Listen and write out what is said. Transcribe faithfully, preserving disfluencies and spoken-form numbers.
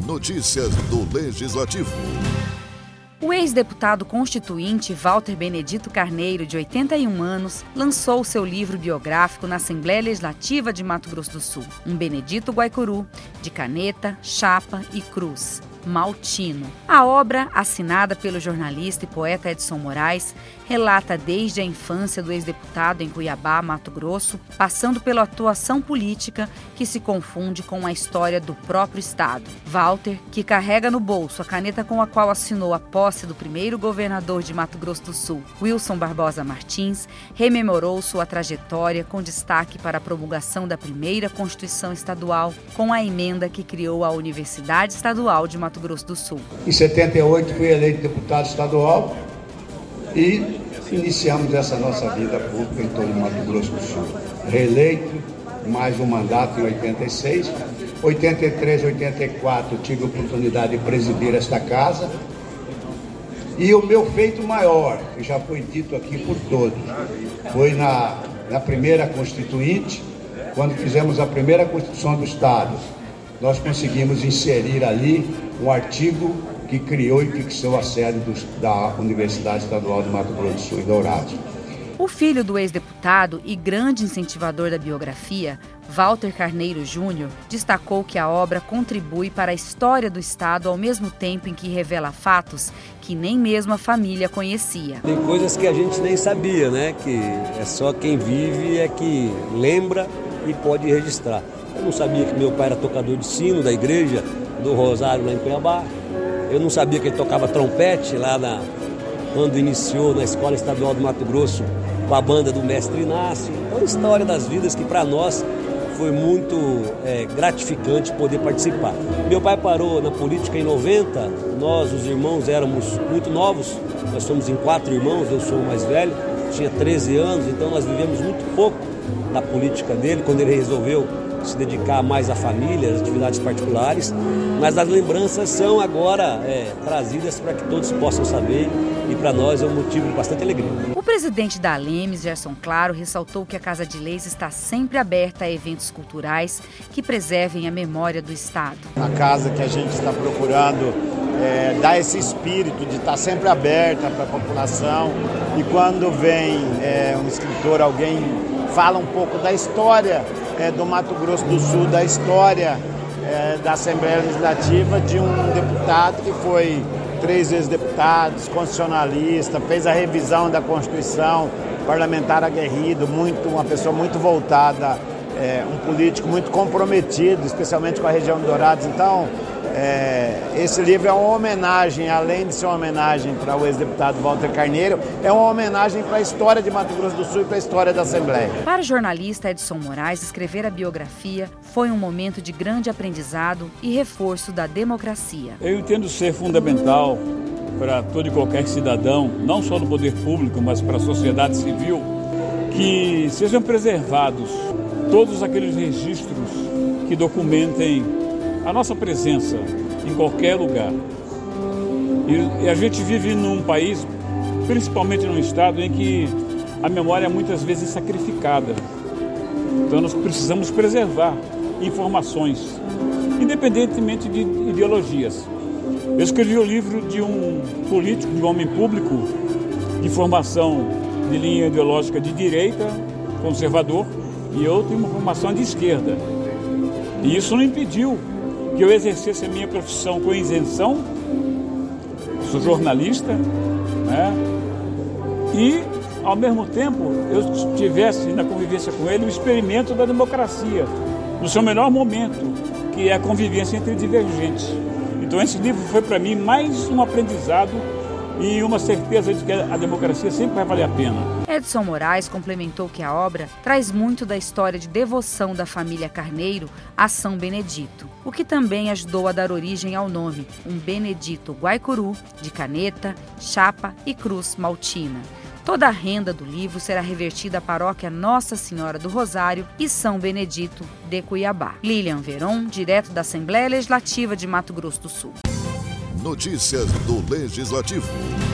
Notícias do Legislativo. O ex-deputado constituinte Walter Benedito Carneiro, de oitenta e um anos, lançou seu livro biográfico na Assembleia Legislativa de Mato Grosso do Sul. Um Benedito Guaicuru, de caneta, chapa e cruz. Maltino. A obra, assinada pelo jornalista e poeta Edson Moraes, relata desde a infância do ex-deputado em Cuiabá, Mato Grosso, passando pela atuação política que se confunde com a história do próprio estado. Walter, que carrega no bolso a caneta com a qual assinou a posse do primeiro governador de Mato Grosso do Sul, Wilson Barbosa Martins, rememorou sua trajetória com destaque para a promulgação da primeira Constituição Estadual, com a emenda que criou a Universidade Estadual de Mato Grosso do Sul. Em setenta e oito fui eleito deputado estadual e iniciamos essa nossa vida pública em todo o Mato Grosso do Sul. Reeleito, mais um mandato em oitenta e seis. oitenta e três, oitenta e quatro tive a oportunidade de presidir esta casa. E o meu feito maior, que já foi dito aqui por todos, foi na, na primeira Constituinte, quando fizemos a primeira Constituição do Estado. Nós conseguimos inserir ali um artigo que criou e fixou a sede do, da Universidade Estadual de Mato Grosso do Sul, em Dourados. O filho do ex-deputado e grande incentivador da biografia, Walter Carneiro Júnior, destacou que a obra contribui para a história do estado ao mesmo tempo em que revela fatos que nem mesmo a família conhecia. Tem coisas que a gente nem sabia, né? Que é só quem vive é que lembra e pode registrar. Eu não sabia que meu pai era tocador de sino da igreja do Rosário lá em Cuiabá. Eu não sabia que ele tocava trompete lá na, quando iniciou na Escola Estadual do Mato Grosso com a banda do Mestre Inácio. Então, a história das vidas que para nós foi muito é, gratificante poder participar. Meu pai parou na política em noventa, nós, os irmãos, éramos muito novos. Nós somos em quatro irmãos, eu sou o mais velho, tinha treze anos, então nós vivemos muito pouco da política dele, quando ele resolveu se dedicar mais à família, às atividades particulares, mas as lembranças são agora é, trazidas para que todos possam saber e para nós é um motivo de bastante alegria. O presidente da Alemes, Gerson Claro, ressaltou que a Casa de Leis está sempre aberta a eventos culturais que preservem a memória do Estado. A casa que a gente está procurando é, dá esse espírito de estar sempre aberta para a população e quando vem é, um escritor, alguém fala um pouco da história É, do Mato Grosso do Sul, da história é, da Assembleia Legislativa, de um deputado que foi três vezes deputado, constitucionalista, fez a revisão da Constituição, parlamentar aguerrido, muito, uma pessoa muito voltada, é, um político muito comprometido, especialmente com a região de Dourados. Então, é, esse livro é uma homenagem, além de ser uma homenagem para o ex-deputado Walter Carneiro, é uma homenagem para a história de Mato Grosso do Sul e para a história da Assembleia. Para o jornalista Edson Moraes, escrever a biografia foi um momento de grande aprendizado e reforço da democracia. Eu entendo ser fundamental para todo e qualquer cidadão, não só no poder público, mas para a sociedade civil, que sejam preservados todos aqueles registros que documentem a nossa presença em qualquer lugar. E, e a gente vive num país, principalmente num estado, em que a memória é muitas vezes sacrificada. Então nós precisamos preservar informações, independentemente de ideologias. Eu escrevi o livro de um político, de um homem público, de formação de linha ideológica de direita, conservador, e eu tenho uma formação de esquerda. E isso não impediu que eu exercesse a minha profissão com isenção, sou jornalista, né? E, ao mesmo tempo, eu tivesse na convivência com ele o experimento da democracia, no seu melhor momento, que é a convivência entre divergentes. Então esse livro foi para mim mais um aprendizado e uma certeza de que a democracia sempre vai valer a pena. Edson Moraes complementou que a obra traz muito da história de devoção da família Carneiro a São Benedito, o que também ajudou a dar origem ao nome, um Benedito Guaicuru, de caneta, chapa e cruz maltina. Toda a renda do livro será revertida à paróquia Nossa Senhora do Rosário e São Benedito de Cuiabá. Lilian Veron, direto da Assembleia Legislativa de Mato Grosso do Sul. Notícias do Legislativo.